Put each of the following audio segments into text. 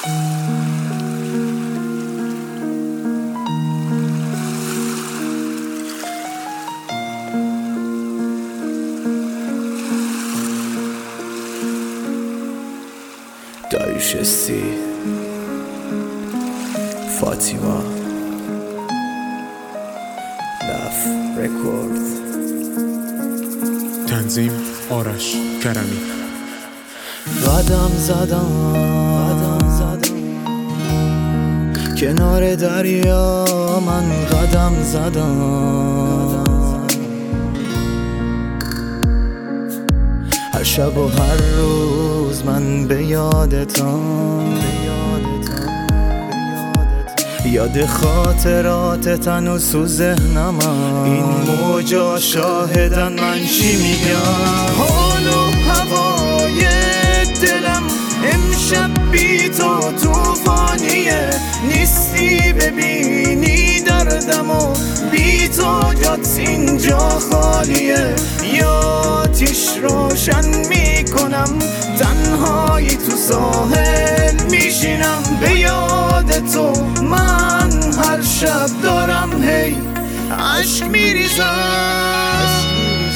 داریوش استی، فاطیما، لف رکورد. تنظیم آرش کرمی. قدم زدم کنار دریا، من قدم زدم هر شب و هر روز من به یادتم، یاد خاطراتت هنوز تو ذهنم. این موجا شاهدن من چی میگم. حال و هوای دلم امشب بی تو توفانیه، نیستی ببینی دردم و بی تو جات اینجا خالیه. یا آتیش روشن میکنم، تنهایی تو ساحل میشینم، به یاد تو من هر شب دارم هی عشق میریزم.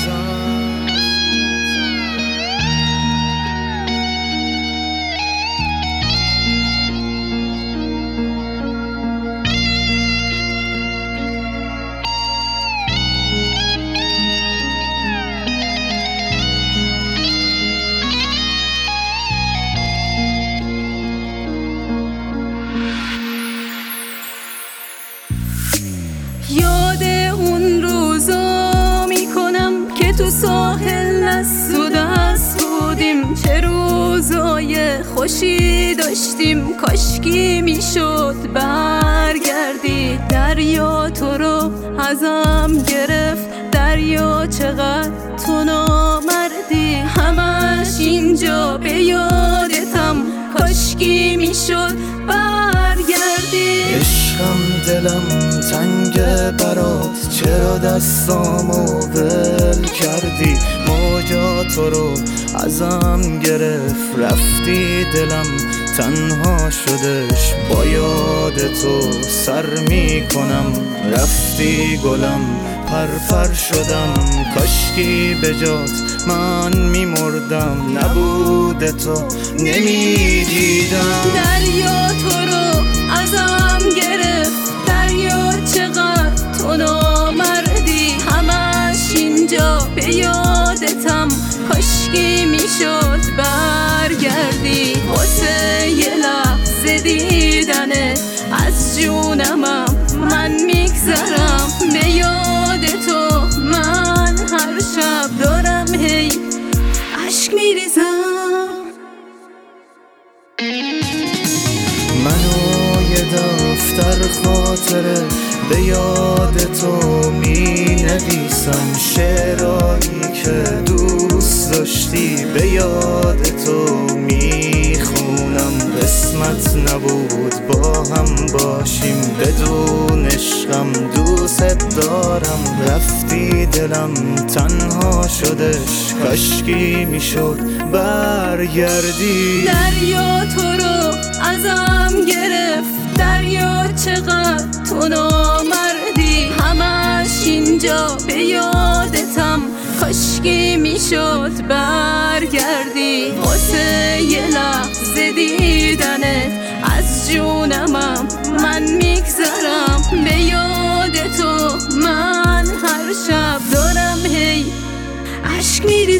یاد اون روزا میکنم که تو ساحل دست و دست بودیم، چه روزای خوشی داشتیم، کاشکی میشد برگردی. دریا تو رو ازم گرفت، دریا چقدر تو نامردی، همش اینجا به یادتم، کاشکی میشد برگردی. عشقم دلم تنگ برات، چرا دستامو ول کردی؟ موجا تو رو ازم گرفت، رفتی دلم تنها شدش، با یاد تو سر میکنم. رفتی گلم پرپر شدم، کاشکی به جات من میمردم، نبود تو نمیدیدم. دریا تو رو ازم گرفت، دریا چقدر تو نامردی، همش اینجا به یادتم، کاشکی میشد برگردی. واسه یه لحظه دیدنت از جونمم من میگذرم، به یاد تو من هر شب دارم هی عشق میریزم. منو یه دفتر خاطره به یاد تو می نویسم، شعرهایی که دوست داشتی به یاد تو می خونم. قسمت نبود با هم باشیم، بدون عشقم دوست دارم. رفتی دلم تنها شدش، کاشکی میشد برگردی. دریا تو رو ازم گرفت، دریا چقدر تو نامردی، همش اینجا به یادتم، کاشکی میشد برگردی. واسه یه لحظه دیدنت از جونمم من میگذرم، به یاد تو من هر شب دارم هی عشق میریزم.